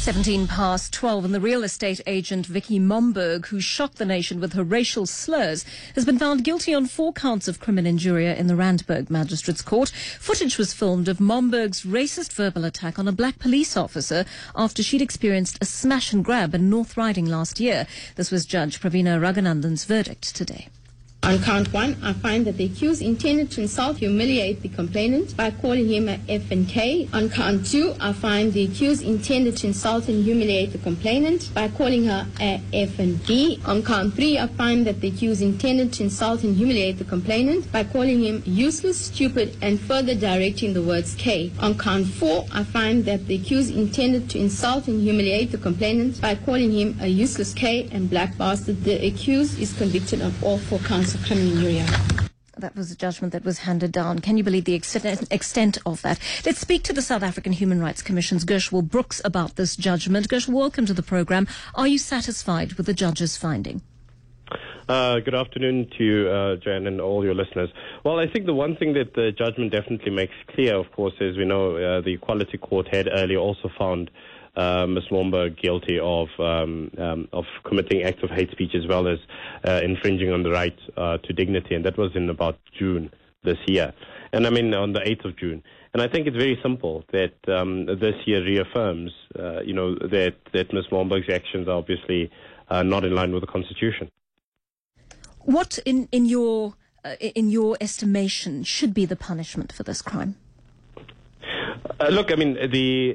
17 past 12, and the real estate agent Vicky Momberg, who shocked the nation with her racial slurs, has been found guilty on 4 counts of crimen injuria in the Randburg Magistrates Court. Footage was filmed of Momberg's racist verbal attack on a black police officer after she'd experienced a smash and grab in North Riding last year. This was Judge Pravina Raghunandan's verdict today. On count 1, I find that the accused intended to insult, humiliate the complainant by calling him a F and K. On count 2, I find the accused intended to insult and humiliate the complainant by calling her a F and D. On count 3, I find that the accused intended to insult and humiliate the complainant by calling him useless, stupid, and further directing the words K. On count 4, I find that the accused intended to insult and humiliate the complainant by calling him a useless K and black bastard. The accused is convicted of all 4 counts of criminal injuria. That was a judgment that was handed down. Can you believe the extent of that? Let's speak to the South African Human Rights Commission's Gershwal Brooks about this judgment. Gershwal, welcome to the programme. Are you satisfied with the judge's finding? Good afternoon to you, Jan, and all your listeners. Well, I think the one thing that the judgment definitely makes clear, of course, is we know the Equality Court had earlier also found Ms. Momberg guilty of committing acts of hate speech as well as infringing on the right to dignity, and that was in about June this year. And I mean on the 8th of June. And I think it's very simple that this year reaffirms, that Ms. Momberg's actions are obviously not in line with the Constitution. What, in your estimation, should be the punishment for this crime? Look, I mean, the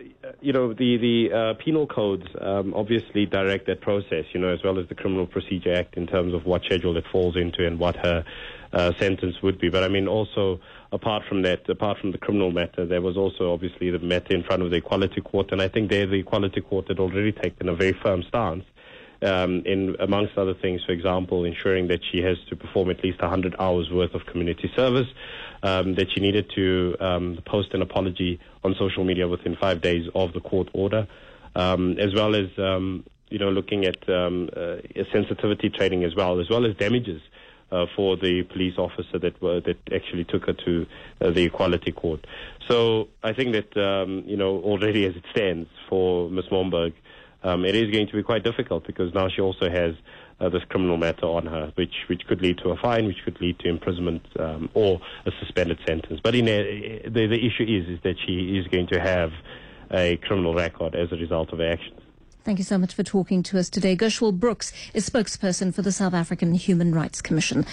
penal codes obviously direct that process, as well as the Criminal Procedure Act in terms of what schedule it falls into and what her sentence would be. But I mean, also, apart from the criminal matter, there was also obviously the matter in front of the Equality Court, and I think there the Equality Court had already taken a very firm stance in, amongst other things, for example, ensuring that she has to perform at least 100 hours worth of community service, that she needed to post an apology on social media within 5 days of the court order, as well as, looking at sensitivity training as well as damages for the police officer that actually took her to the Equality Court. So I think that, already as it stands for Ms. Momberg, it is going to be quite difficult because now she also has this criminal matter on her, which could lead to a fine, which could lead to imprisonment or a suspended sentence. But the issue is that she is going to have a criminal record as a result of her actions. Thank you so much for talking to us today. Gershwal Brooks is spokesperson for the South African Human Rights Commission.